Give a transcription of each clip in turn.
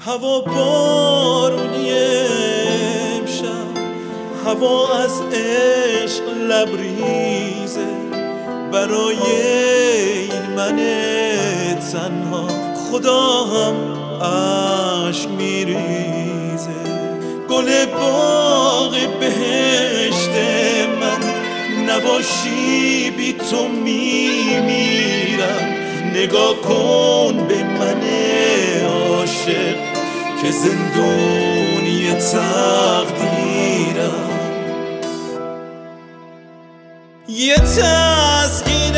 هوا بارونی امشب، هوا از عشق لبریزه، برای این من تنها خدا هم عشق میریزه. گل باغ بهشت من، نباشی بی تو میمیرم. نگاه کن به من عاشق که زندونی تقدیرم. یه تسکین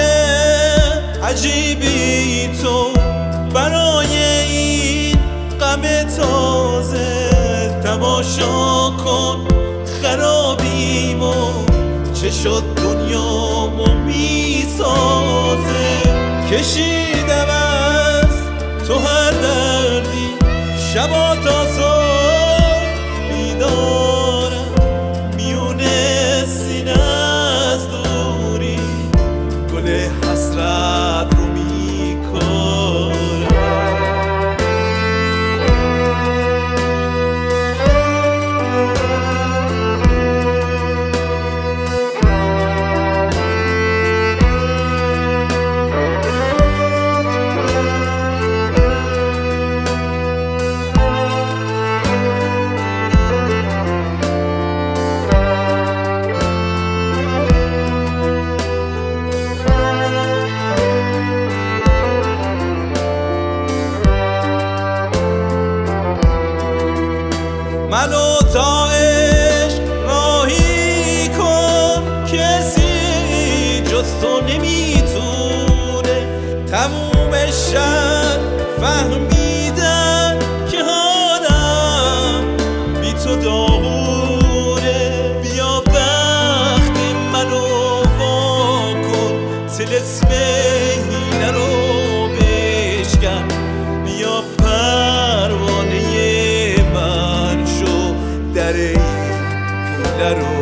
عجیبی تو برای این غم تازه. تماشا کن خرابیمو، چه شد دنیامو میسازه. کشیدم از تو هر دردی، شبا تا صبح بیدارم. میونه سینه از دوری، گل حسرت رو میکارم. منو تا عشق راهی کن، کسی جز تو نمیتونه تمومشن. فهمیدن که حالم بی تو داغونه. بیا بخت منو وا کن، طلسم حیله رو بشکن. بیا پروانه در این حیله رو